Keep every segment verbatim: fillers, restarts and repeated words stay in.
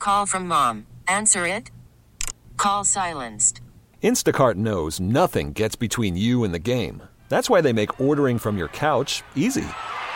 Call from mom. Answer it. Call silenced. Instacart knows nothing gets between you and the game. That's why they make ordering from your couch easy.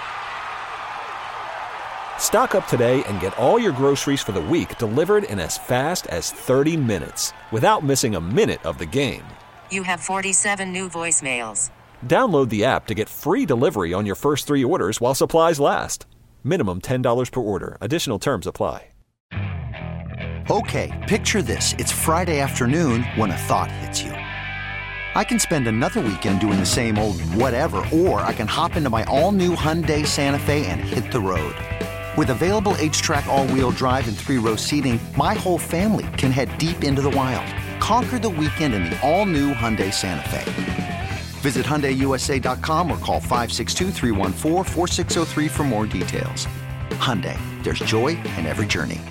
Stock up today and get all your groceries for the week delivered in as fast as thirty minutes without missing a minute of the game. You have forty-seven new voicemails. Download the app to get free delivery on your first three orders while supplies last. Minimum ten dollars per order. Additional terms apply. Okay, picture this. It's Friday afternoon when a thought hits you. I can spend another weekend doing the same old whatever, or I can hop into my all-new Hyundai Santa Fe and hit the road. With available H-Track all-wheel drive and three-row seating, my whole family can head deep into the wild. Conquer the weekend in the all-new Hyundai Santa Fe. Visit Hyundai U S A dot com or call five six two, three one four, four six zero three for more details. Hyundai, there's joy in every journey.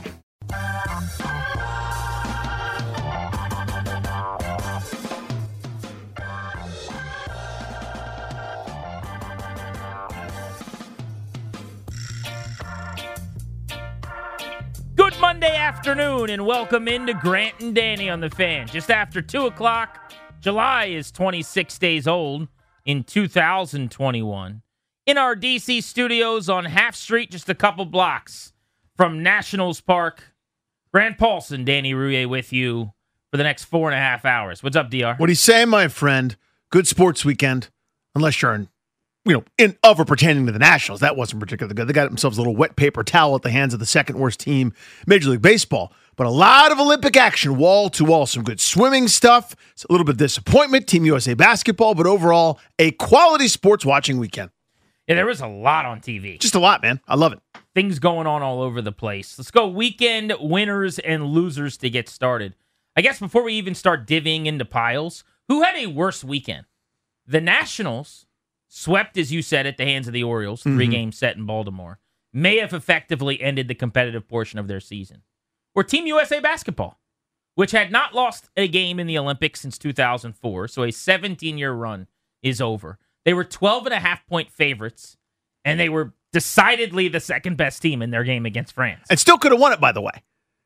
Good Monday afternoon and welcome into Grant and Danny on the Fan. Just after two o'clock, July is twenty-six days old in two thousand twenty-one. In our D C studios on Half Street, just a couple blocks from Nationals Park, Grant Paulson, Danny Rouillet with you for the next four and a half hours. What's up, D R? What are you saying, my friend? Good sports weekend, unless you're in you know, in of or pertaining to the Nationals. That wasn't particularly good. They got themselves a little wet paper towel at the hands of the second worst team, Major League Baseball. But a lot of Olympic action, wall to wall. Some good swimming stuff. It's a little bit of disappointment, Team U S A basketball, but overall, a quality sports watching weekend. Yeah, there was a lot on T V. Just a lot, man. I love it. Things going on all over the place. Let's go weekend winners and losers to get started. I guess before we even start divvying into piles, who had a worse weekend? The Nationals swept, as you said, at the hands of the Orioles, three-game mm-hmm. set in Baltimore, may have effectively ended the competitive portion of their season. Or Team U S A basketball, which had not lost a game in the Olympics since two thousand four, so a seventeen-year run is over. They were twelve and a half point favorites, and they were decidedly the second-best team in their game against France. And still could have won it, by the way.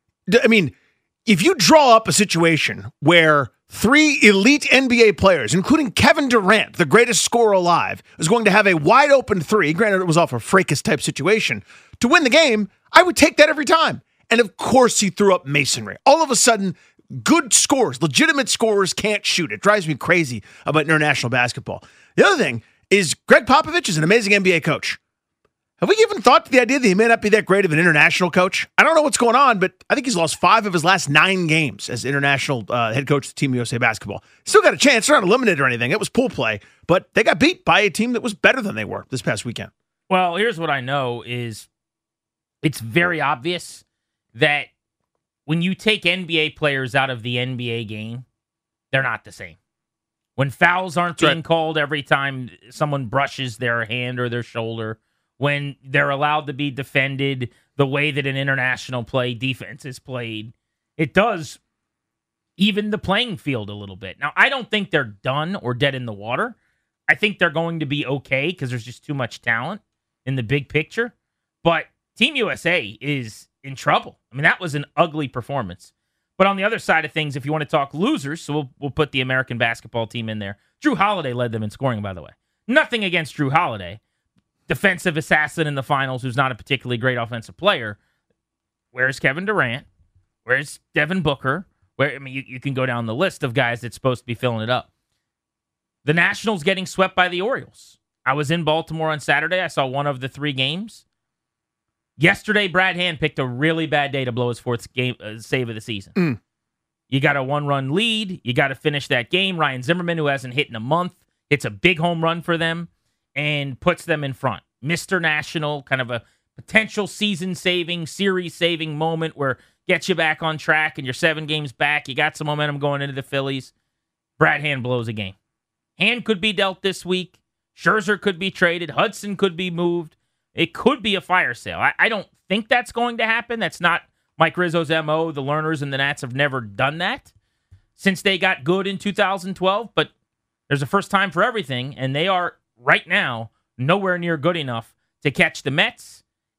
I mean, if you draw up a situation where three elite N B A players, including Kevin Durant, the greatest scorer alive, is going to have a wide-open three, granted it was off a fracas-type situation, to win the game, I would take that every time. And of course he threw up masonry. All of a sudden, good scorers, legitimate scorers can't shoot. It drives me crazy about international basketball. The other thing is Greg Popovich is an amazing N B A coach. Have we given thought to the idea that he may not be that great of an international coach? I don't know what's going on, but I think he's lost five of his last nine games as international uh, head coach of Team U S A basketball. Still got a chance. They're not eliminated or anything. It was pool play, but they got beat by a team that was better than they were this past weekend. Well, here's what I know is it's very obvious that when you take N B A players out of the N B A game, they're not the same. When fouls aren't That's being right. called every time someone brushes their hand or their shoulder, when they're allowed to be defended the way that an international play defense is played, it does even the playing field a little bit. Now, I don't think they're done or dead in the water. I think they're going to be okay because there's just too much talent in the big picture. But Team U S A is in trouble. I mean, that was an ugly performance. But on the other side of things, if you want to talk losers, so we'll, we'll put the American basketball team in there. Jrue Holiday led them in scoring, by the way. Nothing against Jrue Holiday. Defensive assassin in the finals who's not a particularly great offensive player. Where's Kevin Durant? Where's Devin Booker? Where I mean, you, you can go down the list of guys that's supposed to be filling it up. The Nationals getting swept by the Orioles. I was in Baltimore on Saturday. I saw one of the three games. Yesterday, Brad Hand picked a really bad day to blow his fourth game uh, save of the season. Mm. You got a one-run lead. You got to finish that game. Ryan Zimmerman, who hasn't hit in a month, hits a big home run for them and puts them in front. Mister National, kind of a potential season-saving, series-saving moment where gets you back on track and you're seven games back. You got some momentum going into the Phillies. Brad Hand blows a game. Hand could be dealt this week. Scherzer could be traded. Hudson could be moved. It could be a fire sale. I, I don't think that's going to happen. That's not Mike Rizzo's M O. The Lerners and the Nats have never done that since they got good in two thousand twelve. But there's a first time for everything, and they are right now nowhere near good enough to catch the Mets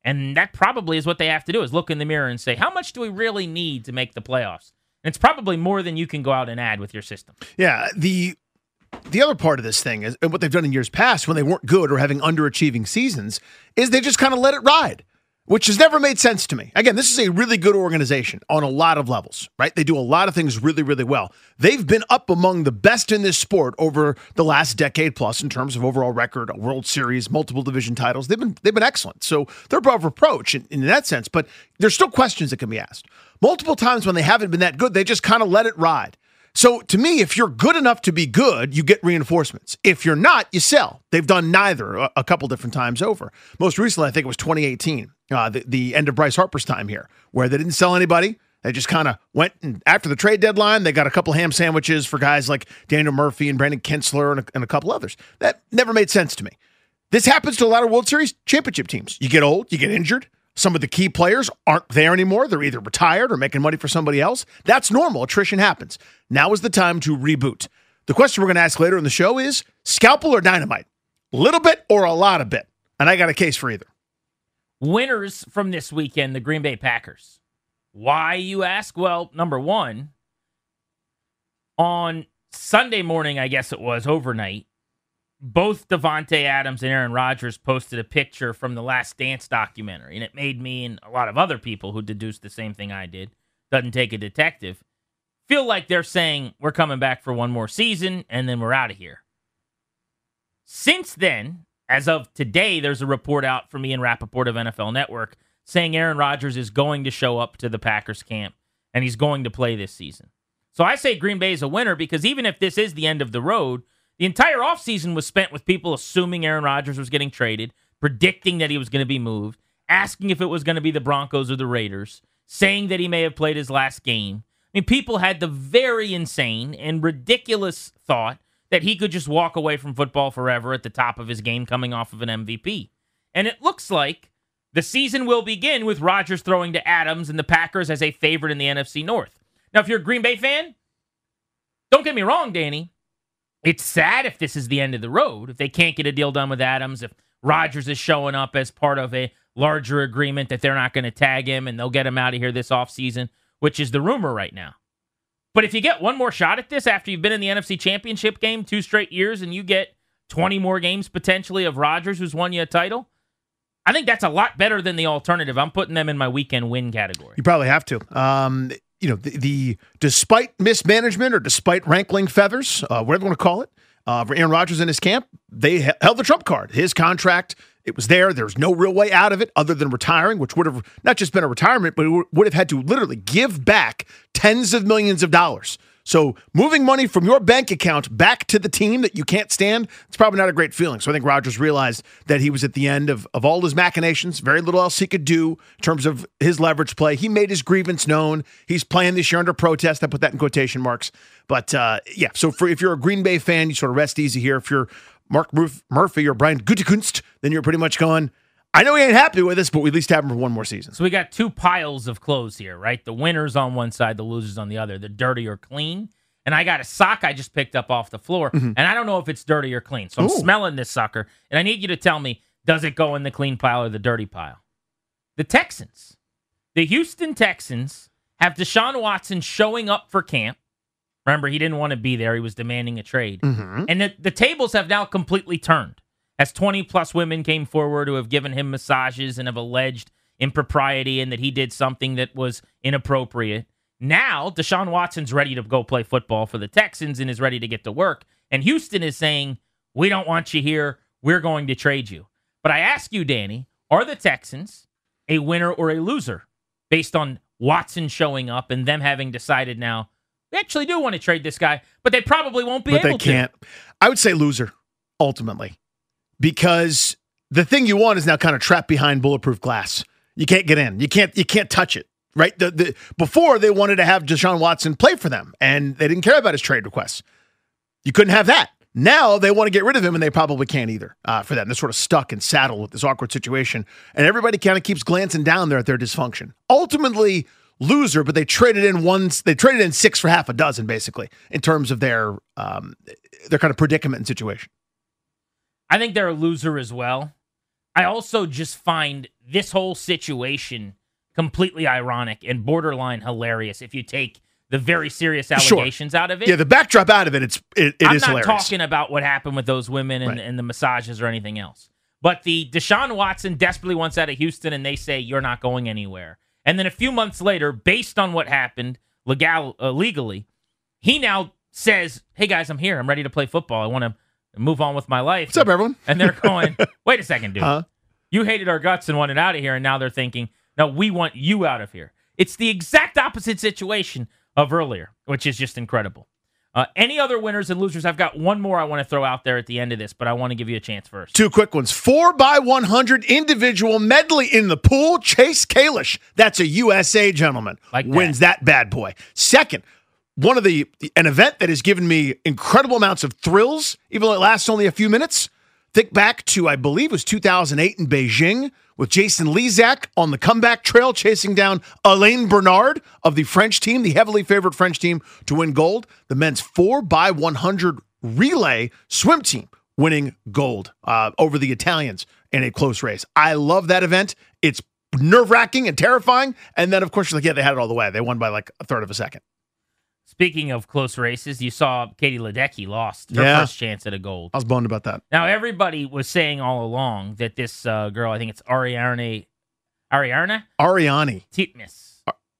And that probably is what they have to do, is look in the mirror and say, how much do we really need to make the playoffs? And it's probably more than you can go out and add with your system. Yeah, the the other part of this thing is, and what they've done in years past when they weren't good or having underachieving seasons, is they just kind of let it ride, which has never made sense to me. Again, this is a really good organization on a lot of levels, right? They do a lot of things really, really well. They've been up among the best in this sport over the last decade plus in terms of overall record, a World Series, multiple division titles. They've been they've been excellent. So they're above reproach in, in that sense, but there's still questions that can be asked. Multiple times when they haven't been that good, they just kind of let it ride. So to me, if you're good enough to be good, you get reinforcements. If you're not, you sell. They've done neither a, a couple different times over. Most recently, I think it was twenty eighteen, uh, the, the end of Bryce Harper's time here, where they didn't sell anybody. They just kind of went, and after the trade deadline, they got a couple ham sandwiches for guys like Daniel Murphy and Brandon Kinsler and a, and a couple others. That never made sense to me. This happens to a lot of World Series championship teams. You get old, you get injured. Some of the key players aren't there anymore. They're either retired or making money for somebody else. That's normal. Attrition happens. Now is the time to reboot. The question we're going to ask later in the show is scalpel or dynamite? A little bit or a lot of bit? And I got a case for either. Winners from this weekend, the Green Bay Packers. Why, you ask? Well, number one, on Sunday morning, I guess it was, overnight, both Davante Adams and Aaron Rodgers posted a picture from the Last Dance documentary, and it made me and a lot of other people who deduced the same thing I did, doesn't take a detective, feel like they're saying we're coming back for one more season, and then we're out of here. Since then, as of today, there's a report out from Ian Rappaport of N F L Network saying Aaron Rodgers is going to show up to the Packers camp, and he's going to play this season. So I say Green Bay is a winner, because even if this is the end of the road, the entire offseason was spent with people assuming Aaron Rodgers was getting traded, predicting that he was going to be moved, asking if it was going to be the Broncos or the Raiders, saying that he may have played his last game. I mean, people had the very insane and ridiculous thought that he could just walk away from football forever at the top of his game coming off of an M V P. And it looks like the season will begin with Rodgers throwing to Adams and the Packers as a favorite in the N F C North. Now, if you're a Green Bay fan, don't get me wrong, Danny. It's sad if this is the end of the road, if they can't get a deal done with Adams, if Rodgers is showing up as part of a larger agreement that they're not going to tag him and they'll get him out of here this offseason, which is the rumor right now. But if you get one more shot at this after you've been in the N F C Championship game two straight years and you get twenty more games potentially of Rodgers who's won you a title, I think that's a lot better than the alternative. I'm putting them in my weekend win category. You probably have to. Um, you know, the, the despite mismanagement or despite rankling feathers, uh, whatever you want to call it, uh, for Aaron Rodgers in his camp, they h- held the trump card. His contract, it was there. There's no real way out of it other than retiring, which would have not just been a retirement, but it w- would have had to literally give back tens of millions of dollars. So moving money from your bank account back to the team that you can't stand, it's probably not a great feeling. So I think Rodgers realized that he was at the end of, of all his machinations, very little else he could do in terms of his leverage play. He made his grievance known. He's playing this year under protest. I put that in quotation marks. But uh, yeah, so for, if you're a Green Bay fan, you sort of rest easy here. If you're Mark Murph- Murphy or Brian Gutekunst, then you're pretty much going, I know he ain't happy with us, but we at least have him for one more season. So we got two piles of clothes here, right? The winners on one side, the losers on the other. The dirty or clean. And I got a sock I just picked up off the floor, mm-hmm. and I don't know if it's dirty or clean. So I'm Ooh. smelling this sucker, and I need you to tell me, does it go in the clean pile or the dirty pile? The Texans. The Houston Texans have Deshaun Watson showing up for camp. Remember, he didn't want to be there. He was demanding a trade. Mm-hmm. And the, the tables have now completely turned, as twenty-plus women came forward who have given him massages and have alleged impropriety and that he did something that was inappropriate. Now, Deshaun Watson's ready to go play football for the Texans and is ready to get to work. And Houston is saying, we don't want you here. We're going to trade you. But I ask you, Danny, are the Texans a winner or a loser based on Watson showing up and them having decided now, we actually do want to trade this guy, but they probably won't be but able they can't. to. I would say loser, ultimately, because the thing you want is now kind of trapped behind bulletproof glass. You can't get in. You can't. You can't touch it. Right? The, the, before, they wanted to have Deshaun Watson play for them, and they didn't care about his trade requests. You couldn't have that. Now they want to get rid of him, and they probably can't either uh, for that. They're sort of stuck and saddled with this awkward situation, and everybody kind of keeps glancing down there at their dysfunction. Ultimately, loser, but they traded in ones. They traded in six for half a dozen, basically, in terms of their um, their kind of predicament and situation. I think they're a loser as well. I also just find this whole situation completely ironic and borderline hilarious if you take the very serious allegations sure. out of it. Yeah, the backdrop out of it, it's it, it I'm is not hilarious. talking about what happened with those women and, Right. and the massages or anything else. But the Deshaun Watson desperately wants out of Houston, and they say, you're not going anywhere. And then a few months later, based on what happened legal, uh, legally, he now says, hey, guys, I'm here. I'm ready to play football. I want to move on with my life. What's up, everyone? And they're going, wait a second, dude. Huh? You hated our guts and wanted out of here, and now they're thinking, no, we want you out of here. It's the exact opposite situation of earlier, which is just incredible. Uh, any other winners and losers? I've got one more I want to throw out there at the end of this, but I want to give you a chance first. Two quick ones. Four by one hundred individual medley in the pool. Chase Kalish. That's a U S A gentleman. Like that. Wins that bad boy. Second, one of the an event that has given me incredible amounts of thrills, even though it lasts only a few minutes. Think back to, I believe it was two thousand eight in Beijing with Jason Lezak on the comeback trail chasing down Alain Bernard of the French team, the heavily favored French team to win gold. The men's four by one hundred relay swim team winning gold uh, over the Italians in a close race. I love that event. It's nerve-wracking and terrifying. And then, of course, you're like, yeah, they had it all the way. They won by like a third of a second. Speaking of close races, you saw Katie Ledecky lost her Yeah. first chance at a gold. I was bummed about that. Now, everybody was saying all along that this uh, girl, I think it's Ariarne, Ariarne Ariani. Titmus.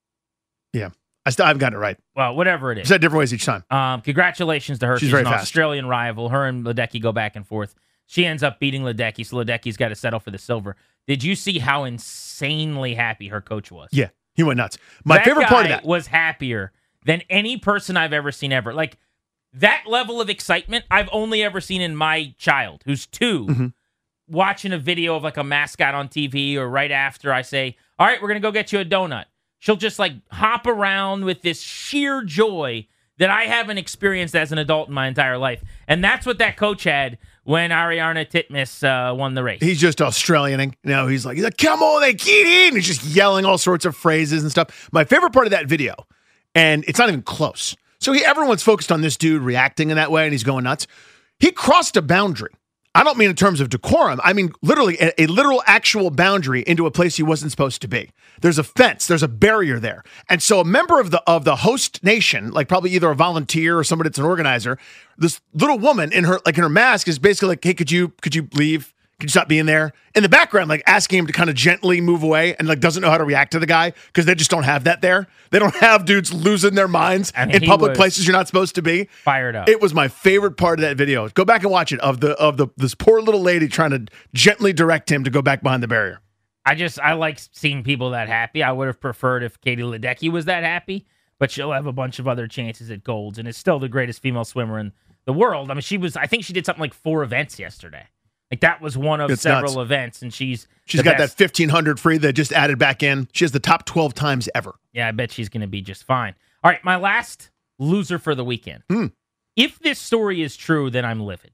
Yeah. I still haven't gotten it right. Well, whatever it I've is. said different ways each time. Um, congratulations to her. She's She's, very an fast. Australian rival. Her and Ledecky go back and forth. She ends up beating Ledecky, so Ledecky's got to settle for the silver. Did you see how insanely happy her coach was? Yeah. He went nuts. My That favorite part of guy that. was happier than any person I've ever seen ever. Like, that level of excitement I've only ever seen in my child, who's two, Mm-hmm. watching a video of like a mascot on T V, or right after I say, all right, we're going to go get you a donut. She'll just like hop around with this sheer joy that I haven't experienced as an adult in my entire life. And that's what that coach had when Ariarne Titmus uh, won the race. He's just Australianing. You know, he's like, he's like, come on, they get in. He's just yelling all sorts of phrases and stuff. My favorite part of that video, and it's not even close. So he, everyone's focused on this dude reacting in that way, and he's going nuts. He crossed a boundary. I don't mean in terms of decorum. I mean literally a, a literal actual boundary into a place he wasn't supposed to be. There's a fence. There's a barrier there. And so a member of the of the host nation, like probably either a volunteer or somebody that's an organizer, this little woman in her like in her mask is basically like, hey, could you could you leave? Could you stop being there? In the background, like asking him to kind of gently move away, and like doesn't know how to react to the guy because they just don't have that there. They don't have dudes losing their minds I mean, in he public was places you're not supposed to be. Fired up. It was my favorite part of that video. Go back and watch it of the of the this poor little lady trying to gently direct him to go back behind the barrier. I just, I like seeing people that happy. I would have preferred if Katie Ledecky was that happy, but she'll have a bunch of other chances at golds, and is still the greatest female swimmer in the world. I mean, she was, I think she did something like four events yesterday. Like, that was one of It's several nuts. events, and she's She's the got best. that fifteen hundred free that just added back in. She has the top twelve times ever. Yeah, I bet she's going to be just fine. All right, my last loser for the weekend. Hmm. If this story is true, then I'm livid.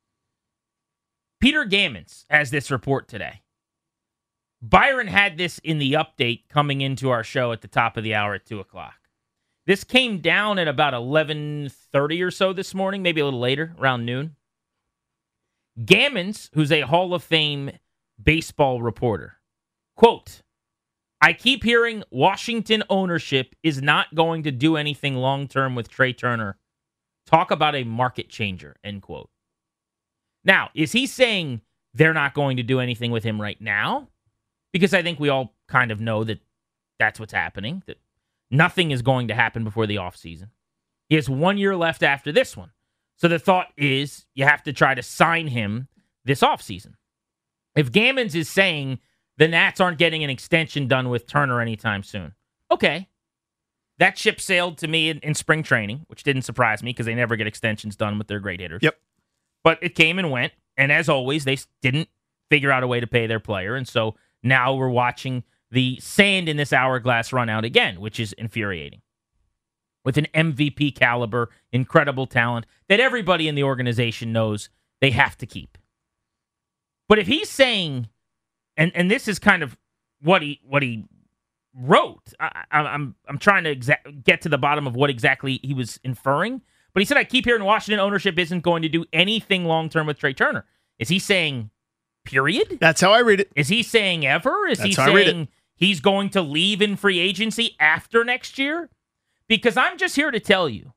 Peter Gammons has this report today. Byron had this in the update coming into our show at the top of the hour at two o'clock. This came down at about eleven thirty or so this morning, maybe a little later, around noon. Gammons, who's a Hall of Fame baseball reporter, quote, I keep hearing Washington ownership is not going to do anything long-term with Trey Turner. Talk about a market changer, end quote. Now, is he saying they're not going to do anything with him right now? Because I think we all kind of know that that's what's happening, that nothing is going to happen before the offseason. He has one year left after this one. So the thought is you have to try to sign him this offseason. If Gammons is saying the Nats aren't getting an extension done with Turner anytime soon, okay. That ship sailed to me in, in spring training, which didn't surprise me because they never get extensions done with their great hitters. Yep. But it came and went, and as always, they didn't figure out a way to pay their player, and so now we're watching the sand in this hourglass run out again, which is infuriating. With an M V P caliber, incredible talent that everybody in the organization knows they have to keep. But if he's saying, and, and this is kind of what he what he wrote, I, I, I'm I'm trying to exa- get to the bottom of what exactly he was inferring. But he said, I keep hearing Washington ownership isn't going to do anything long term with Trey Turner. Is he saying period? That's how I read it. Is he saying ever? Is That's he how I read saying it. he's going to leave in free agency after next year? Because I'm just here to tell you,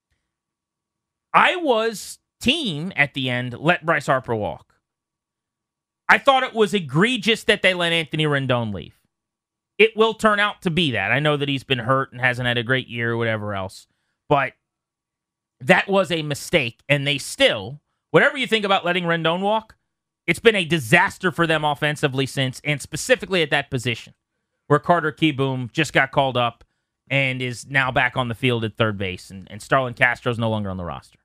I was team at the end, let Bryce Harper walk. I thought it was egregious that they let Anthony Rendon leave. It will turn out to be that. I know that he's been hurt and hasn't had a great year or whatever else, but that was a mistake, and they still, whatever you think about letting Rendon walk, it's been a disaster for them offensively since, and specifically at that position, where Carter Kieboom just got called up and is now back on the field at third base, and, and Starlin Castro's no longer on the roster.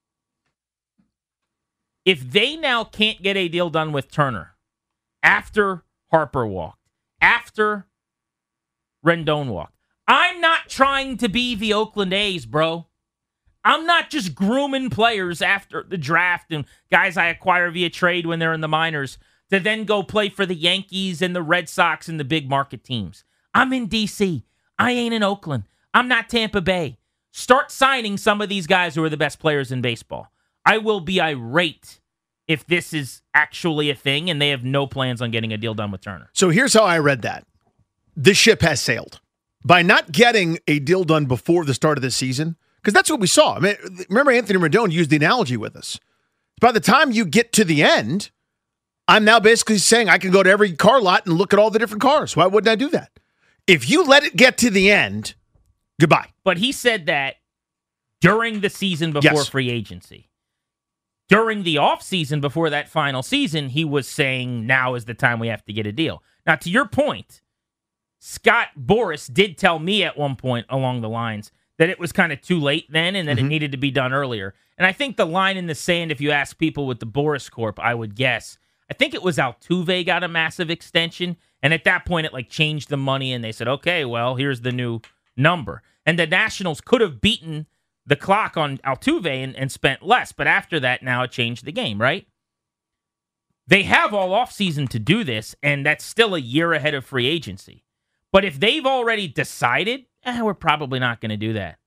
If they now can't get a deal done with Turner after Harper walked, after Rendon walked, I'm not trying to be the Oakland A's, bro. I'm not just grooming players after the draft and guys I acquire via trade when they're in the minors to then go play for the Yankees and the Red Sox and the big market teams. I'm in D C. I ain't in Oakland. I'm not Tampa Bay. Start signing some of these guys who are the best players in baseball. I will be irate if this is actually a thing and they have no plans on getting a deal done with Turner. So here's how I read that. This ship has sailed. By not getting a deal done before the start of the season, because that's what we saw. I mean, remember Anthony Rendon used the analogy with us. By the time you get to the end, I'm now basically saying I can go to every car lot and look at all the different cars. Why wouldn't I do that? If you let it get to the end, goodbye. But he said that during the season before Yes. free agency. During the offseason before that final season, he was saying now is the time we have to get a deal. Now, to your point, Scott Boras did tell me at one point along the lines that it was kind of too late then and that Mm-hmm. it needed to be done earlier. And I think the line in the sand, if you ask people with the Boras Corp, I would guess, I think it was Altuve got a massive extension. And at that point, it like changed the money and they said, okay, well, here's the new number. And the Nationals could have beaten the clock on Altuve and, and spent less. But after that, now it changed the game, right? They have all offseason to do this, and that's still a year ahead of free agency. But if they've already decided, eh, we're probably not going to do that.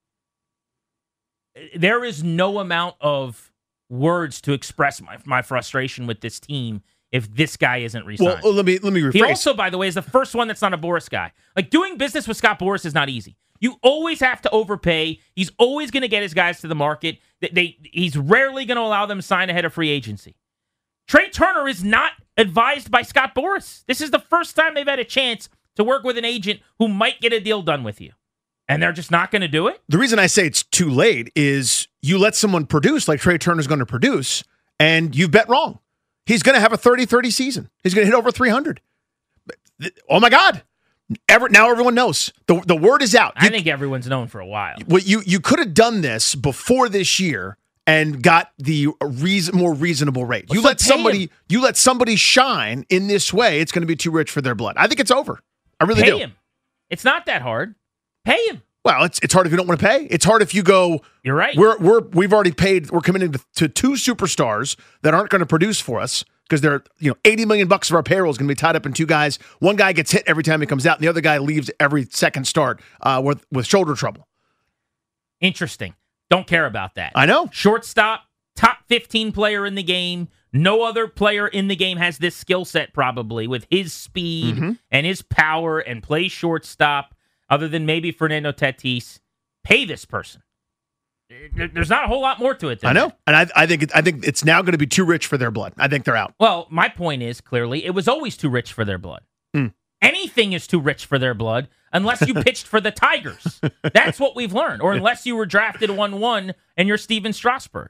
There is no amount of words to express my, my frustration with this team if this guy isn't re-signed. Well, let me let me rephrase. He also, by the way, is the first one that's not a Boras guy. Like, doing business with Scott Boras is not easy. You always have to overpay. He's always going to get his guys to the market. They, they, he's rarely going to allow them to sign ahead of free agency. Trey Turner is not advised by Scott Boras. This is the first time they've had a chance to work with an agent who might get a deal done with you. And they're just not going to do it? The reason I say it's too late is you let someone produce like Trey Turner's going to produce, and you bet wrong. He's going to have a thirty thirty season. He's going to hit over three hundred. Oh, my God. Ever, now everyone knows. The, the word is out. You, I think everyone's known for a while. well, you, you could have done this before this year and got the reason, more reasonable rate. Well, You so let pay somebody him. you let somebody shine in this way, it's going to be too rich for their blood. I think it's over. I really Pay do. him. It's not that hard. Pay him. Well, it's it's hard if you don't want to pay. It's hard if you go, You're right. We're we're we've already paid. We're committing to, to two superstars that aren't going to produce for us because they're you know eighty million bucks of our payroll is going to be tied up in two guys. One guy gets hit every time he comes out, and the other guy leaves every second start uh, with with shoulder trouble. Interesting. Don't care about that. I know. Shortstop, top fifteen player in the game. No other player in the game has this skill set probably with his speed Mm-hmm. and his power and plays shortstop other than maybe Fernando Tatis. Pay this person. There- There's not a whole lot more to it than I know, that. and I I think it, I think it's now going to be too rich for their blood. I think they're out. Well, my point is clearly it was always too rich for their blood. Mm. Anything is too rich for their blood unless you pitched for the Tigers. That's what we've learned. Or unless you were drafted one one and you're Steven Strasburg.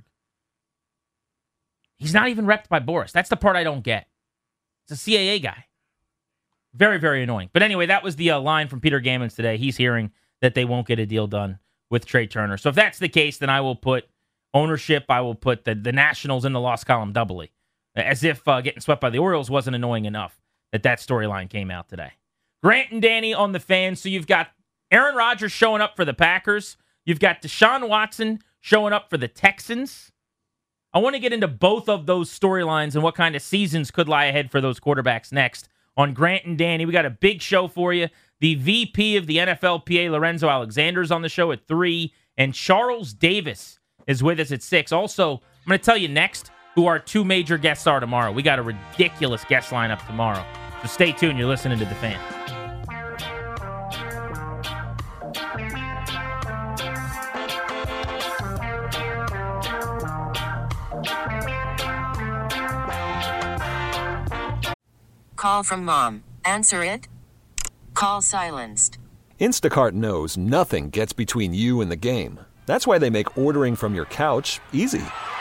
He's not even repped by Boras. That's the part I don't get. It's a C A A guy. Very, very annoying. But anyway, that was the uh, line from Peter Gammons today. He's hearing that they won't get a deal done with Trey Turner. So if that's the case, then I will put ownership, I will put the, the Nationals in the loss column doubly. As if uh, getting swept by the Orioles wasn't annoying enough that that storyline came out today. Grant and Danny on the Fan. So you've got Aaron Rodgers showing up for the Packers. You've got Deshaun Watson showing up for the Texans. I want to get into both of those storylines and what kind of seasons could lie ahead for those quarterbacks next on Grant and Danny. We got a big show for you. The V P of the N F L P A, Lorenzo Alexander, is on the show at three, and Charles Davis is with us at six. Also, I'm going to tell you next, who our two major guests are tomorrow. We got a ridiculous guest lineup tomorrow. So stay tuned. You're listening to The Fan. Call from mom. Answer it. Call silenced. Instacart knows nothing gets between you and the game. That's why they make ordering from your couch easy.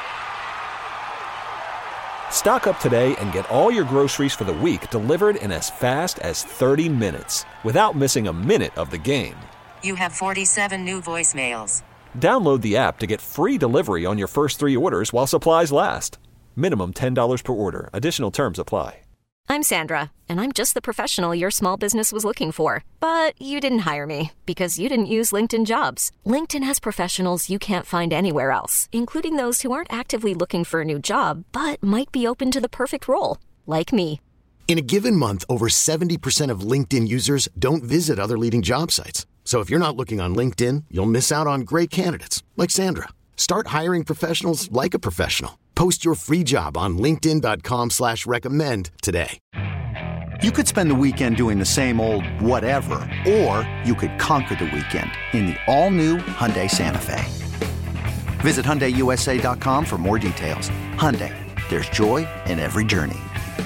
Stock up today and get all your groceries for the week delivered in as fast as thirty minutes without missing a minute of the game. You have forty-seven new voicemails. Download the app to get free delivery on your first three orders while supplies last. Minimum ten dollars per order. Additional terms apply. I'm Sandra, and I'm just the professional your small business was looking for. But you didn't hire me because you didn't use LinkedIn Jobs. LinkedIn has professionals you can't find anywhere else, including those who aren't actively looking for a new job, but might be open to the perfect role, like me. In a given month, over seventy percent of LinkedIn users don't visit other leading job sites. So if you're not looking on LinkedIn, you'll miss out on great candidates, like Sandra. Start hiring professionals like a professional. Post your free job on linkedin dot com slash recommend today. You could spend the weekend doing the same old whatever, or you could conquer the weekend in the all-new Hyundai Santa Fe. Visit Hyundai U S A dot com for more details. Hyundai, there's joy in every journey.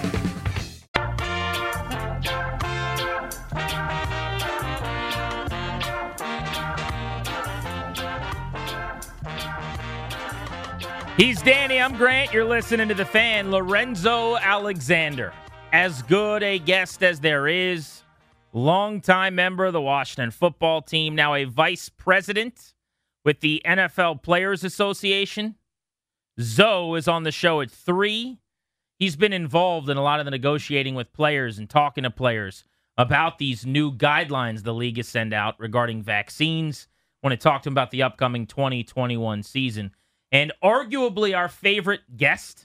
He's Danny. I'm Grant. You're listening to The Fan. Lorenzo Alexander, as good a guest as there is. Longtime member of the Washington football team, now a vice president with the N F L Players Association. Zoe is on the show at three. He's been involved in a lot of the negotiating with players and talking to players about these new guidelines the league has sent out regarding vaccines. I want to talk to him about the upcoming twenty twenty-one season. And arguably our favorite guest,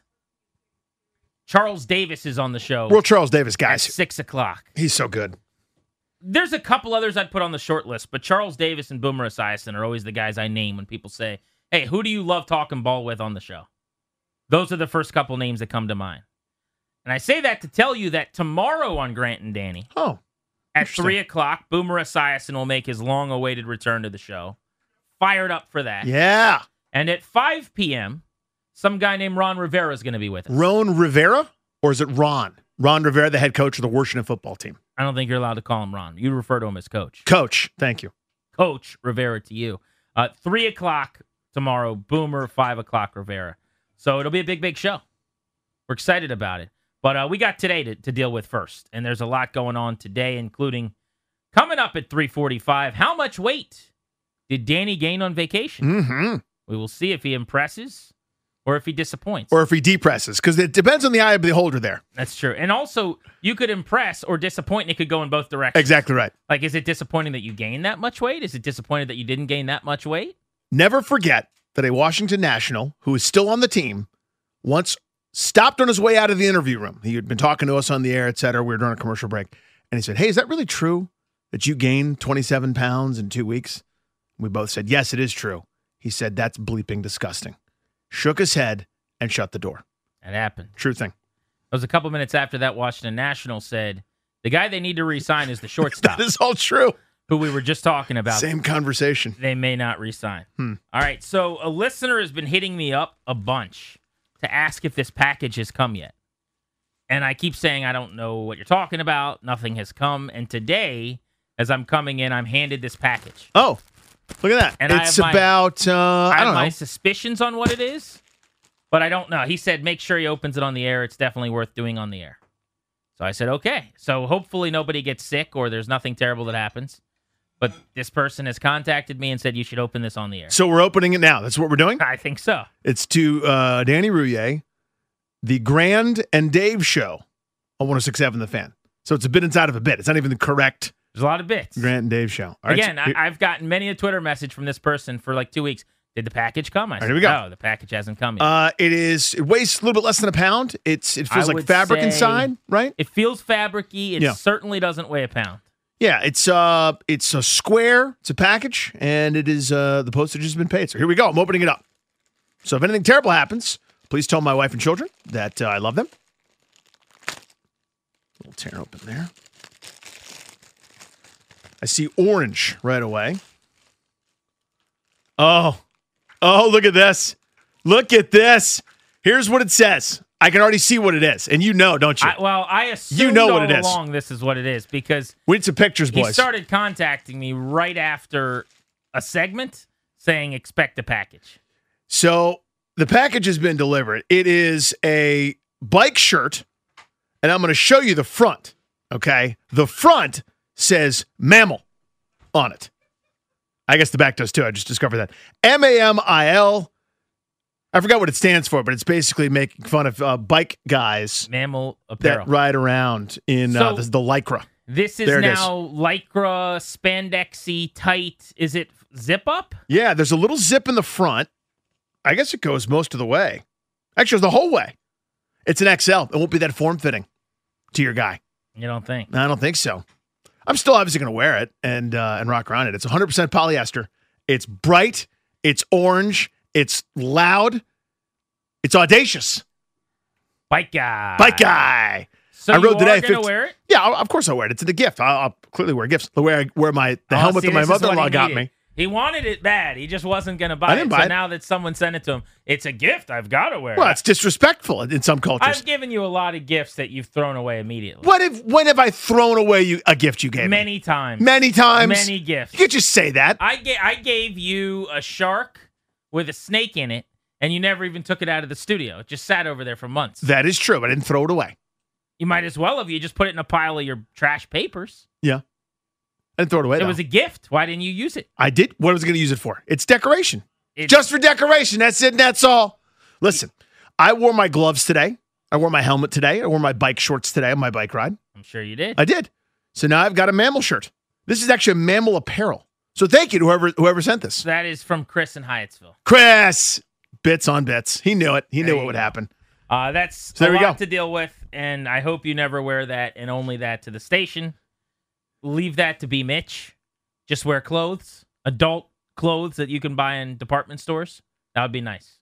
Charles Davis, is on the show. We're Charles Davis, guys. At six o'clock. He's so good. There's a couple others I'd put on the short list, but Charles Davis and Boomer Esiason are always the guys I name when people say, hey, who do you love talking ball with on the show? Those are the first couple names that come to mind. And I say that to tell you that tomorrow on Grant and Danny, oh, at three o'clock, Boomer Esiason will make his long-awaited return to the show. Fired up for that. Yeah. And at five p.m., some guy named Ron Rivera is going to be with us. Ron Rivera? Or is it Ron? Ron Rivera, the head coach of the Washington football team. I don't think you're allowed to call him Ron. You refer to him as Coach. Coach. Thank you. Coach Rivera to you. Uh, three o'clock tomorrow, Boomer, five o'clock, Rivera. So it'll be a big, big show. We're excited about it. But uh, we got today to, to deal with first. And there's a lot going on today, including coming up at three forty-five. How much weight did Danny gain on vacation? Mm-hmm. We will see if he impresses or if he disappoints. Or if he depresses, because it depends on the eye of the beholder there. That's true. And also, you could impress or disappoint, and it could go in both directions. Exactly right. Like, is it disappointing that you gained that much weight? Is it disappointing that you didn't gain that much weight? Never forget that a Washington National, who is still on the team, once stopped on his way out of the interview room. He had been talking to us on the air, et cetera. We were during a commercial break. And he said, hey, is that really true that you gained twenty-seven pounds in two weeks? We both said, yes, it is true. He said, that's bleeping disgusting. Shook his head and shut the door. That happened. True thing. It was a couple minutes after that, Washington National said, the guy they need to re-sign is the shortstop. That is all true. Who we were just talking about. Same conversation. They may not re-sign. Hmm. All right, so a listener has been hitting me up a bunch to ask if this package has come yet. And I keep saying, I don't know what you're talking about. Nothing has come. And today, as I'm coming in, I'm handed this package. Oh, look at that. And it's I have my, about, uh, I, I don't have know. my suspicions on what it is, but I don't know. He said, make sure he opens it on the air. It's definitely worth doing on the air. So I said, okay. So hopefully nobody gets sick or there's nothing terrible that happens. But this person has contacted me and said you should open this on the air. So we're opening it now. That's what we're doing? I think so. It's to uh, Danny Rouillet, the Grand and Dave show on one oh six point seven The Fan. So it's a bit inside of a bit. It's not even the correct There's a lot of bits. Grant and Dave show. All right, Again, so here- I, I've gotten many a Twitter message from this person for like two weeks. Did the package come? I All right, said, here we go. no, the package hasn't come yet. uh, it is. It weighs a little bit less than a pound. It's. It feels I like would fabric say- inside, right? It feels fabric-y. It Yeah. certainly doesn't weigh a pound. Yeah, it's uh, it's a square. It's a package, and it is uh, the postage has been paid. So here we go. I'm opening it up. So if anything terrible happens, Please tell my wife and children that uh, I love them. Little tear open there. I see orange right away. Oh, oh, look at this. Look at this. Here's what it says. I can already see what it is. And you know, don't you? I, well, I assumed you know all what it is. along this is what it is because we need some pictures, boys. He started contacting me right after a segment saying expect a package. So the package has been delivered. It is a bike shirt, and I'm going to show you the front, okay? The front says mammal on it. I guess the back does too. I just discovered that. M A M I L. I forgot what it stands for, but it's basically making fun of uh, bike guys. Mammal apparel. That ride around in so uh, the, the Lycra. This is there now is. Lycra, spandexy, tight. Is it zip up? Yeah, there's a little zip in the front. I guess it goes most of the way. Actually, the whole way. It's an X L. It won't be that form-fitting to your guy. You don't think? I don't think so. I'm still obviously going to wear it and uh, and rock around it. It's one hundred percent polyester. It's bright. It's orange. It's loud. It's audacious. Bike guy. Bike guy. So I rode you today. are going to wear it? Yeah, I'll, of course I'll wear it. It's a gift. I'll, I'll clearly wear gifts. The way I wear my the oh, helmet see, that my this is what mother-in-law he got needed. me. He wanted it bad. He just wasn't going to buy I didn't it. buy so it. now that someone sent it to him, it's a gift. I've got to wear Well, it. it's disrespectful in some cultures. I've given you a lot of gifts that you've thrown away immediately. What if? When have I thrown away you a gift you gave Many me? times. Many times. Many gifts. You could just say that. I, ga- I gave you a shark with a snake in it, and you never even took it out of the studio. It just sat over there for months. That is true. I didn't throw it away. You might as well have. You just put it in a pile of your trash papers. Yeah. I didn't throw it away, It though. was a gift. Why didn't you use it? I did. What was I going to use it for? It's decoration. It's- Just for decoration. That's it and that's all. Listen, I wore my gloves today. I wore my helmet today. I wore my bike shorts today on my bike ride. I'm sure you did. I did. So now I've got a mammal shirt. This is actually a mammal apparel. So thank you to whoever whoever sent this. That is from Chris in Hyattsville. Chris, bits on bits. He knew it. He There knew you what would go. happen. Uh, that's So a there we lot go. to deal with, and I hope you never wear that and only that to the station. Leave that to be Mitch. Just wear clothes, adult clothes that you can buy in department stores. That would be nice.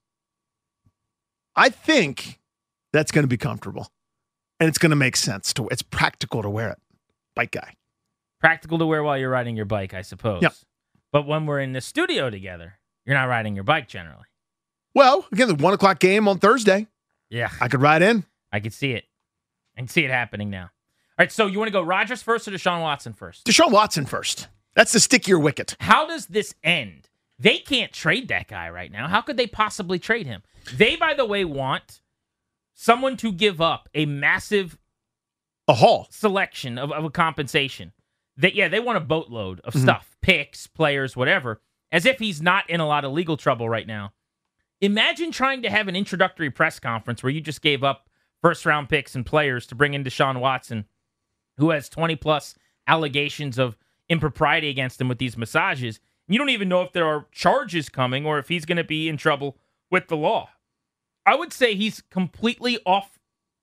I think that's going to be comfortable. And it's going to make sense. to. It's practical to wear it. Bike guy. Practical to wear while you're riding your bike, I suppose. Yep. But when we're in the studio together, you're not riding your bike generally. Well, again, the one o'clock game on Thursday. Yeah. I could ride in. I can see it. I can see it happening now. All right, so you want to go Rodgers first or Deshaun Watson first? Deshaun Watson first. That's the stickier wicket. How does this end? They can't trade that guy right now. How could they possibly trade him? They, by the way, want someone to give up a massive A haul. selection of, of a compensation. That yeah, they want a boatload of stuff, picks, players, whatever, as if he's not in a lot of legal trouble right now. Imagine trying to have an introductory press conference where you just gave up first-round picks and players to bring in Deshaun Watson, who has twenty-plus allegations of impropriety against him with these massages. You don't even know if there are charges coming or if he's going to be in trouble with the law. I would say he's completely off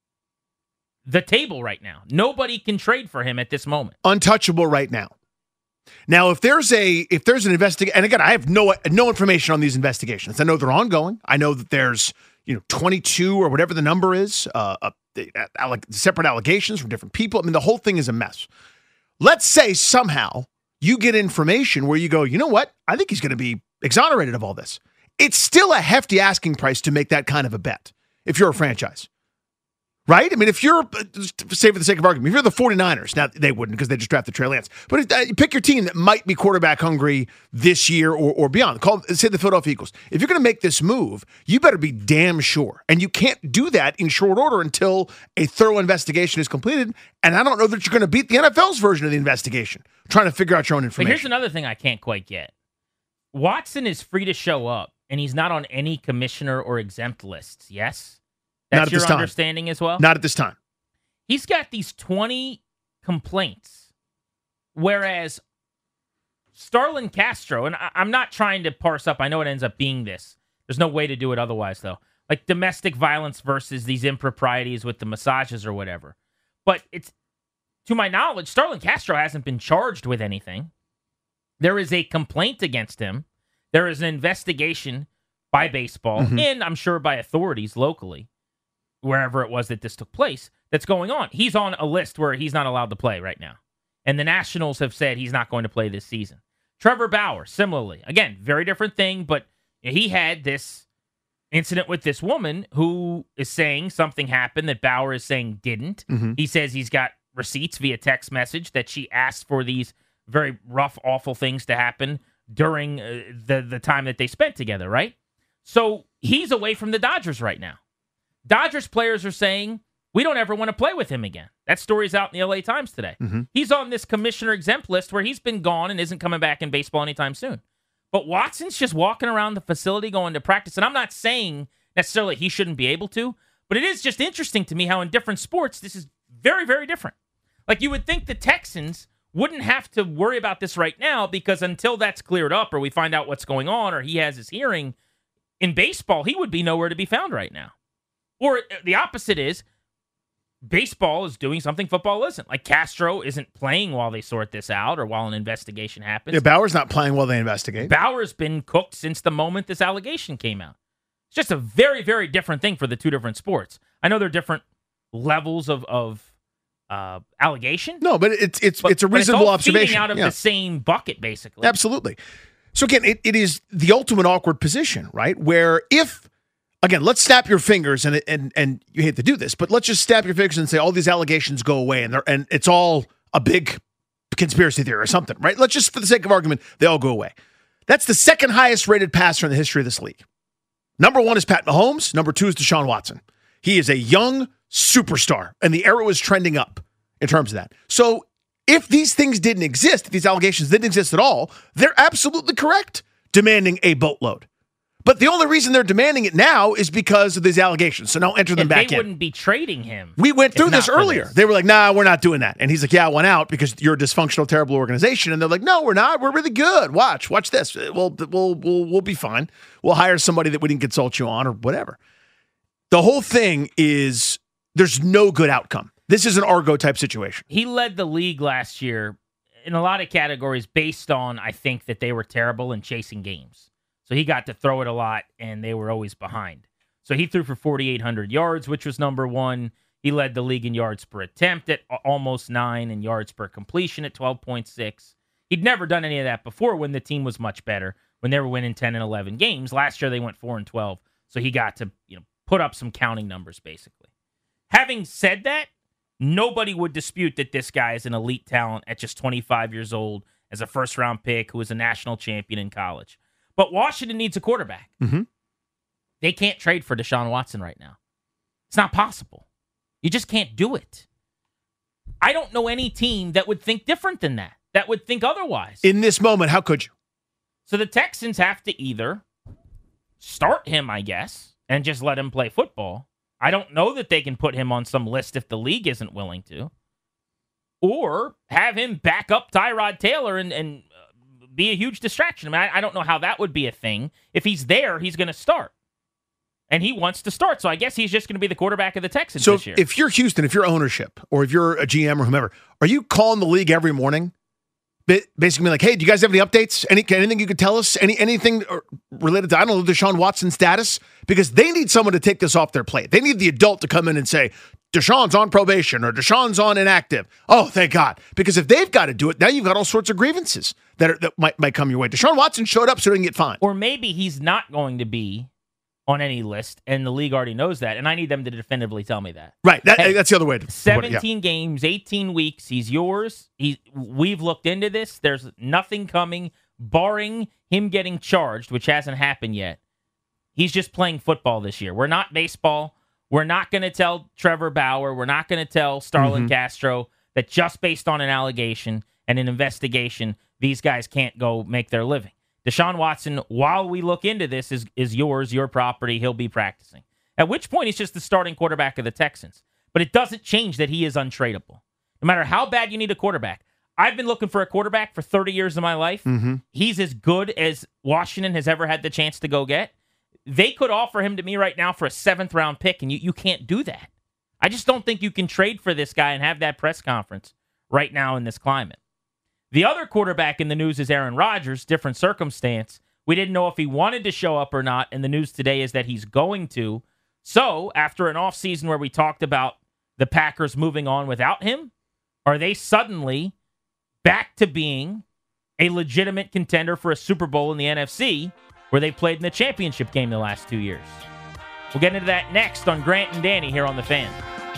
the table right now. Nobody can trade for him at this moment. Untouchable right now. Now, if there's a if there's an investigation, and again, I have no no information on these investigations. I know they're ongoing. I know that there's you know twenty-two or whatever the number is, uh, uh, uh, separate allegations from different people. I mean, the whole thing is a mess. Let's say somehow you get information where you go, you know what? I think he's going to be exonerated of all this. It's still a hefty asking price to make that kind of a bet if you're a franchise. Right? I mean, if you're, say for the sake of argument, if you're the 49ers, now they wouldn't because they just drafted Trey Lance, but if, uh, you pick your team that might be quarterback hungry this year or, or beyond. Call, say the Philadelphia Eagles. If you're going to make this move, you better be damn sure. And you can't do that in short order until a thorough investigation is completed. And I don't know that you're going to beat the N F L's version of the investigation, trying to figure out your own But information. here's another thing I can't quite get. Watson is free to show up, and he's not on any commissioner or exempt lists, yes? Not That's at your this time. understanding as well? Not at this time. He's got these twenty complaints, whereas Starlin Castro, and I, I'm not trying to parse up, I know it ends up being this. There's no way to do it otherwise, though. Like domestic violence versus these improprieties with the massages or whatever. But it's, to my knowledge, Starlin Castro hasn't been charged with anything. There is a complaint against him. There is an investigation by baseball, Mm-hmm. and I'm sure by authorities locally, wherever it was that this took place, that's going on. He's on a list where he's not allowed to play right now. And the Nationals have said he's not going to play this season. Trevor Bauer, similarly. Again, very different thing, but he had this incident with this woman who is saying something happened that Bauer is saying didn't. Mm-hmm. He says he's got receipts via text message that she asked for these very rough, awful things to happen during uh, the, the time that they spent together, right? So he's away from the Dodgers right now. Dodgers players are saying, we don't ever want to play with him again. That story's out in the L A Times today. Mm-hmm. He's on this commissioner exempt list where he's been gone and isn't coming back in baseball anytime soon. But Watson's just walking around the facility going to practice. And I'm not saying necessarily he shouldn't be able to, but it is just interesting to me how in different sports, this is very, very different. Like you would think the Texans wouldn't have to worry about this right now because until that's cleared up or we find out what's going on or he has his hearing, in baseball, he would be nowhere to be found right now. Or the opposite is, baseball is doing something football isn't. Like Castro isn't playing while they sort this out or while an investigation happens. Yeah, Bauer's not playing while they investigate. Bauer's been cooked since the moment this allegation came out. It's just a very, very different thing for the two different sports. I know they're different levels of of uh, allegation. No, but it's it's but, it's a but reasonable it's all observation. feeding out of Yeah. the same bucket, basically. Absolutely. So again, it, it is the ultimate awkward position, right? Where if, again, let's snap your fingers and and and you hate to do this, but let's just snap your fingers and say all these allegations go away and they're and it's all a big conspiracy theory or something, right? Let's just, for the sake of argument, they all go away. That's the second highest rated passer in the history of this league. Number one is Pat Mahomes. Number two is Deshaun Watson. He is a young superstar, and the arrow is trending up in terms of that. So if these things didn't exist, if these allegations didn't exist at all, they're absolutely correct demanding a boatload. But the only reason they're demanding it now is because of these allegations. So now enter them and back they in. wouldn't be trading him. We went through if this not for earlier. this. They were like, nah, we're not doing that. And he's like, yeah, I went out because you're a dysfunctional, terrible organization. And they're like, no, we're not. We're really good. Watch, watch this. We'll, we'll, we'll, we'll be fine. We'll hire somebody that we didn't consult you on or whatever. The whole thing is there's no good outcome. This is an Argo type situation. He led the league last year in a lot of categories based on, I think, that they were terrible in chasing games. So he got to throw it a lot, and they were always behind. So he threw for forty-eight hundred yards, which was number one. He led the league in yards per attempt at almost nine and yards per completion at twelve point six. He'd never done any of that before when the team was much better, when they were winning ten and eleven games. Last year, they went four and twelve. So he got to, you know, put up some counting numbers, basically. Having said that, nobody would dispute that this guy is an elite talent at just twenty-five years old as a first-round pick who was a national champion in college. But Washington needs a quarterback. Mm-hmm. They can't trade for Deshaun Watson right now. It's not possible. You just can't do it. I don't know any team that would think different than that, that would think otherwise. In this moment, how could you? So the Texans have to either start him, I guess, and just let him play football. I don't know that they can put him on some list if the league isn't willing to. Or have him back up Tyrod Taylor and, and uh, be a huge distraction. I mean, I, I don't know how that would be a thing. If he's there, he's going to start. And he wants to start. So I guess he's just going to be the quarterback of the Texans So this year. if you're Houston, if you're ownership, or if you're a G M or whomever, are you calling the league every morning? Basically like, hey, do you guys have any updates? Any Anything you could tell us? Any Anything related to, I don't know, Deshaun Watson's status? Because they need someone to take this off their plate. They need the adult to come in and say, Deshaun's on probation or Deshaun's on inactive. Oh, thank God. Because if they've got to do it, now you've got all sorts of grievances that, are, that might, might come your way. Deshaun Watson showed up so he can get fined. Or maybe he's not going to be on any list, and the league already knows that, and I need them to definitively tell me that. Right. That, Hey, that's the other way to put it. seventeen Yeah. games, eighteen weeks. He's yours. He, we've looked into this. There's nothing coming, barring him getting charged, which hasn't happened yet. He's just playing football this year. We're not baseball. We're not going to tell Trevor Bauer. We're not going to tell Starlin Mm-hmm. Castro that just based on an allegation and an investigation, these guys can't go make their living. Deshaun Watson, while we look into this, is, is yours, your property. He'll be practicing. At which point, he's just the starting quarterback of the Texans. But it doesn't change that he is untradeable. No matter how bad you need a quarterback. I've been looking for a quarterback for thirty years of my life. Mm-hmm. He's as good as Washington has ever had the chance to go get. They could offer him to me right now for a seventh-round pick, and you, you can't do that. I just don't think you can trade for this guy and have that press conference right now in this climate. The other quarterback in the news is Aaron Rodgers, different circumstance. We didn't know if he wanted to show up or not, and the news today is that he's going to. So, after an offseason where we talked about the Packers moving on without him, are they suddenly back to being a legitimate contender for a Super Bowl in the N F C, where they played in the championship game the last two years? We'll get into that next on Grant and Danny here on The Fan.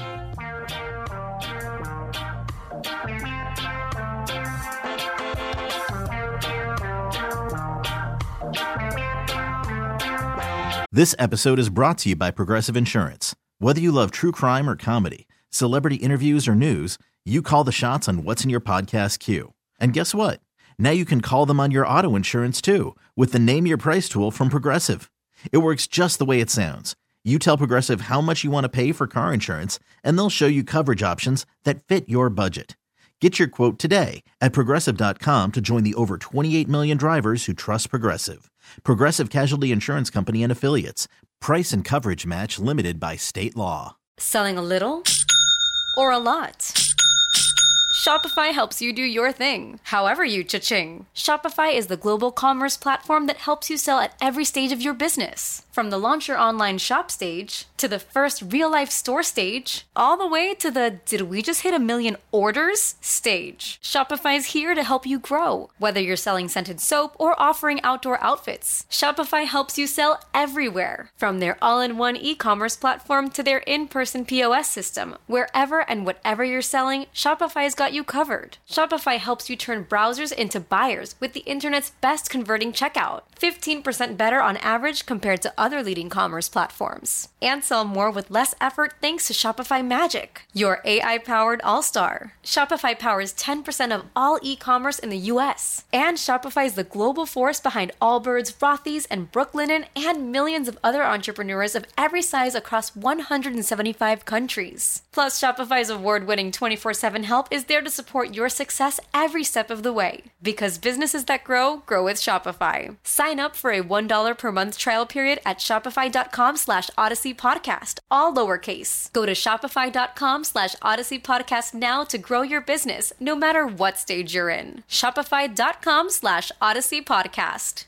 This episode is brought to you by Progressive Insurance. Whether you love true crime or comedy, celebrity interviews or news, you call the shots on what's in your podcast queue. And guess what? Now you can call them on your auto insurance too with the Name Your Price tool from Progressive. It works just the way it sounds. You tell Progressive how much you want to pay for car insurance, and they'll show you coverage options that fit your budget. Get your quote today at Progressive dot com to join the over twenty-eight million drivers who trust Progressive. Progressive Casualty Insurance Company and Affiliates. Price and coverage match limited by state law. Selling a little or a lot? Shopify helps you do your thing, however you cha-ching. Shopify is the global commerce platform that helps you sell at every stage of your business. From the launch your online shop stage, to the first real-life store stage, all the way to the did we just hit a million orders stage. Shopify's here to help you grow. Whether you're selling scented soap or offering outdoor outfits, Shopify helps you sell everywhere. From their all-in-one e-commerce platform to their in-person P O S system, wherever and whatever you're selling, Shopify's got you covered. Shopify helps you turn browsers into buyers with the internet's best converting checkout. fifteen percent better on average compared to other leading commerce platforms. And sell more with less effort thanks to Shopify Magic, your A I-powered all-star. Shopify powers ten percent of all e-commerce in the U S. And Shopify is the global force behind Allbirds, Rothy's, and Brooklinen, and millions of other entrepreneurs of every size across one hundred seventy-five countries. Plus, Shopify's award-winning twenty-four seven help is there to support your success every step of the way. Because businesses that grow, grow with Shopify. Sign up for a one dollar per month trial period at shopify.com slash Odyssey Podcast, all lowercase. Go to shopify.com slash Odyssey Podcast now to grow your business, no matter what stage you're in. Shopify.com slash Odyssey Podcast.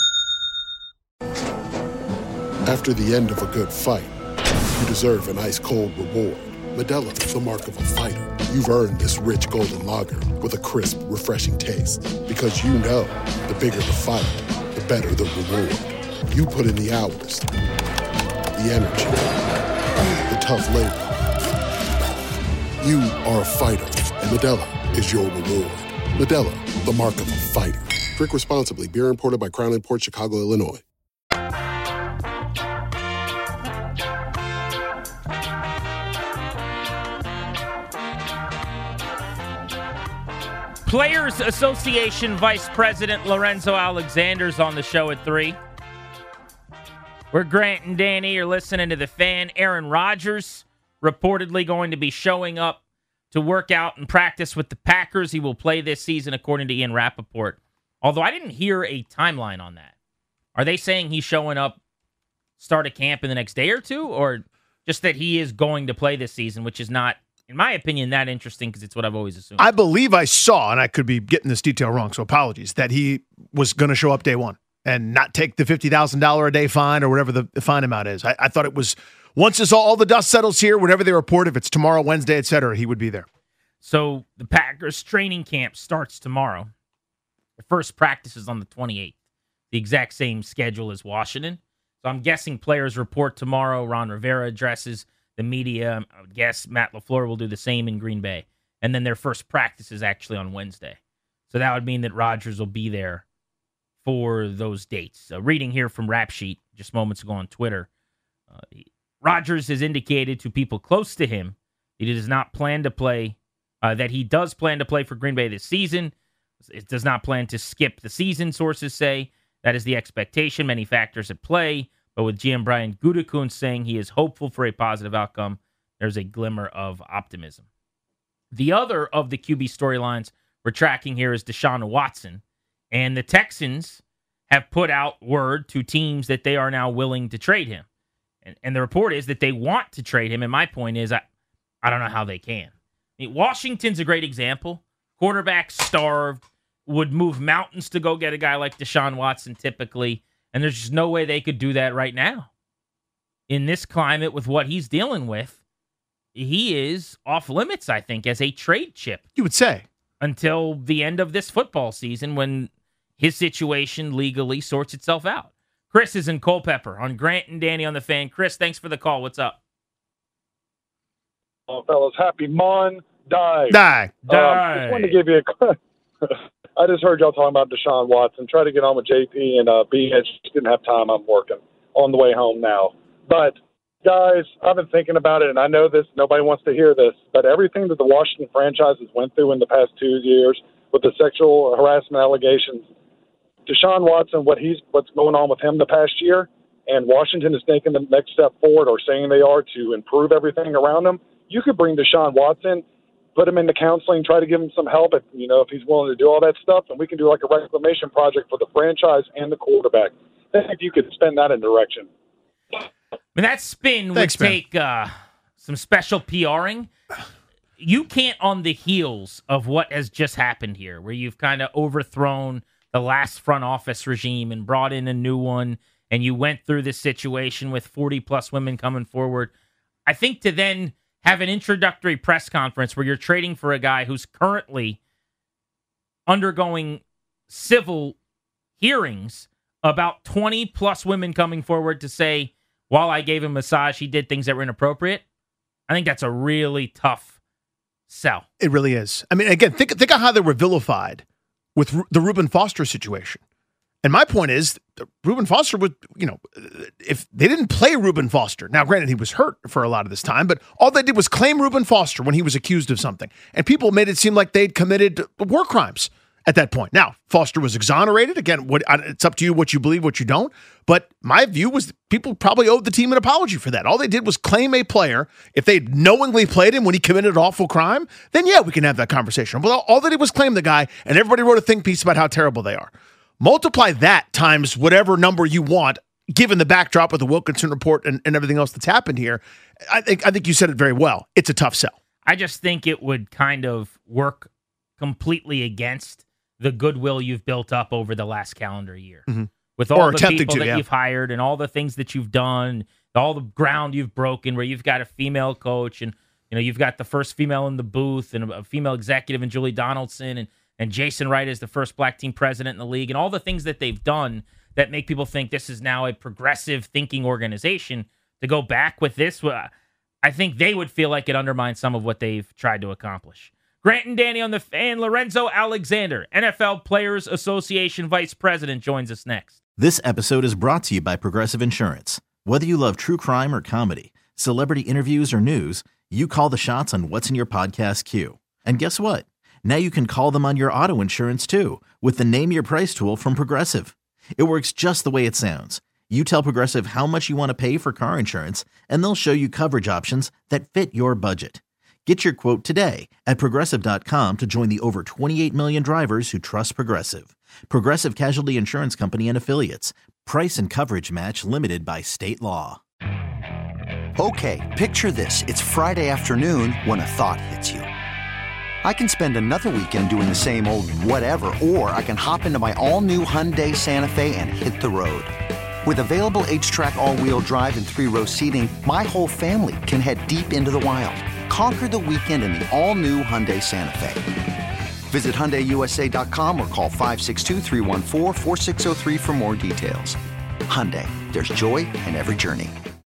After the end of a good fight, you deserve an ice-cold reward. Modelo is the mark of a fighter. You've earned this rich golden lager with a crisp, refreshing taste. Because you know, the bigger the fight, the better the reward. You put in the hours, the energy, the tough labor. You are a fighter, and Modelo is your reward. Modelo, the mark of a fighter. Drink responsibly. Beer imported by Crown Imports, Chicago, Illinois. Players Association Vice President Lorenzo Alexander's on the show at three. We're Grant and Danny. You're listening to The Fan. Aaron Rodgers reportedly going to be showing up to work out and practice with the Packers. He will play this season, according to Ian Rappaport. Although I didn't hear a timeline on that. Are they saying he's showing up, start a camp in the next day or two? Or just that he is going to play this season, which is not, in my opinion, that interesting because it's what I've always assumed. I believe I saw, and I could be getting this detail wrong, so apologies, that he was going to show up day one and not take the fifty thousand dollars a day fine or whatever the, the fine amount is. I, I thought it was, once this all, all the dust settles here, whatever they report, if it's tomorrow, Wednesday, et cetera, he would be there. So the Packers training camp starts tomorrow. The first practice is on the twenty-eighth. The exact same schedule as Washington. So I'm guessing players report tomorrow. Ron Rivera addresses the media. I would guess Matt LaFleur will do the same in Green Bay. And then their first practice is actually on Wednesday. So that would mean that Rodgers will be there for those dates. So reading here from Rap Sheet just moments ago on Twitter, uh, Rodgers has indicated to people close to him that he does not plan to play, uh, that he does plan to play for Green Bay this season. It does not plan to skip the season, sources say. That is the expectation. Many factors at play. But with G M Brian Gutekunst saying he is hopeful for a positive outcome, there's a glimmer of optimism. The other of the Q B storylines we're tracking here is Deshaun Watson. And the Texans have put out word to teams that they are now willing to trade him. And, and the report is that they want to trade him. And my point is, I, I don't know how they can. I mean, Washington's a great example. Quarterback starved, would move mountains to go get a guy like Deshaun Watson typically, and there's just no way they could do that right now. In this climate with what he's dealing with, he is off limits, I think, as a trade chip. You would say. Until the end of this football season when his situation legally sorts itself out. Chris is in Culpeper on Grant and Danny on the Fan. Chris, thanks for the call. What's up? Oh, fellas, happy Mon die. Die. Um, Die. just wanted to give you a I just heard y'all talking about Deshaun Watson. Try to get on with J P and uh, B. I just didn't have time. I'm working on the way home now. But, guys, I've been thinking about it, and I know this. Nobody wants to hear this. But everything that the Washington franchises went through in the past two years with the sexual harassment allegations, Deshaun Watson, what he's what's going on with him the past year, and Washington is taking the next step forward or saying they are to improve everything around him. You could bring Deshaun Watson, put him into counseling, try to give him some help, if, you know, if he's willing to do all that stuff, and we can do like a reclamation project for the franchise and the quarterback. I think you could spend that in direction. I mean, that spin Thanks, would man. take uh, some special PRing. You can't, on the heels of what has just happened here, where you've kind of overthrown the last front office regime and brought in a new one, and you went through this situation with forty-plus women coming forward. I think to then have an introductory press conference where you're trading for a guy who's currently undergoing civil hearings about twenty-plus women coming forward to say, while I gave him a massage, he did things that were inappropriate. I think that's a really tough sell. It really is. I mean, again, think think of how they were vilified with Ru- the Reuben Foster situation. And my point is, Reuben Foster was, you know, if they didn't play Reuben Foster, now granted he was hurt for a lot of this time, but all they did was claim Reuben Foster when he was accused of something. And people made it seem like they'd committed war crimes at that point. Now, Foster was exonerated. Again, what, it's up to you what you believe, what you don't. But my view was people probably owed the team an apology for that. All they did was claim a player. If they knowingly played him when he committed an awful crime, then yeah, we can have that conversation. But all they did was claim the guy, and everybody wrote a think piece about how terrible they are. Multiply that times whatever number you want, given the backdrop of the Wilkinson report and, and everything else that's happened here. I think I think you said it very well. It's a tough sell. I just think it would kind of work completely against the goodwill you've built up over the last calendar year. Mm-hmm. With all Or the attempting people to, that yeah. you've hired and all the things that you've done, all the ground you've broken, where you've got a female coach and you know you've got the first female in the booth and a female executive in Julie Donaldson and and Jason Wright is the first black team president in the league, and all the things that they've done that make people think this is now a progressive thinking organization. To go back with this, I think they would feel like it undermines some of what they've tried to accomplish. Grant and Danny on the Fan. Lorenzo Alexander, N F L Players Association Vice President, joins us next. This episode is brought to you by Progressive Insurance. Whether you love true crime or comedy, celebrity interviews or news, you call the shots on what's in your podcast queue. And guess what? Now you can call them on your auto insurance too with the Name Your Price tool from Progressive. It works just the way it sounds. You tell Progressive how much you want to pay for car insurance, and they'll show you coverage options that fit your budget. Get your quote today at Progressive dot com to join the over twenty-eight million drivers who trust Progressive. Progressive Casualty Insurance Company and Affiliates. Price and coverage match limited by state law. Okay, picture this. It's Friday afternoon when a thought hits you. I can spend another weekend doing the same old whatever, or I can hop into my all-new Hyundai Santa Fe and hit the road. With available H-Track all-wheel drive and three-row seating, my whole family can head deep into the wild. Conquer the weekend in the all-new Hyundai Santa Fe. Visit Hyundai U S A dot com or call five six two, three one four, four six zero three for more details. Hyundai, there's joy in every journey.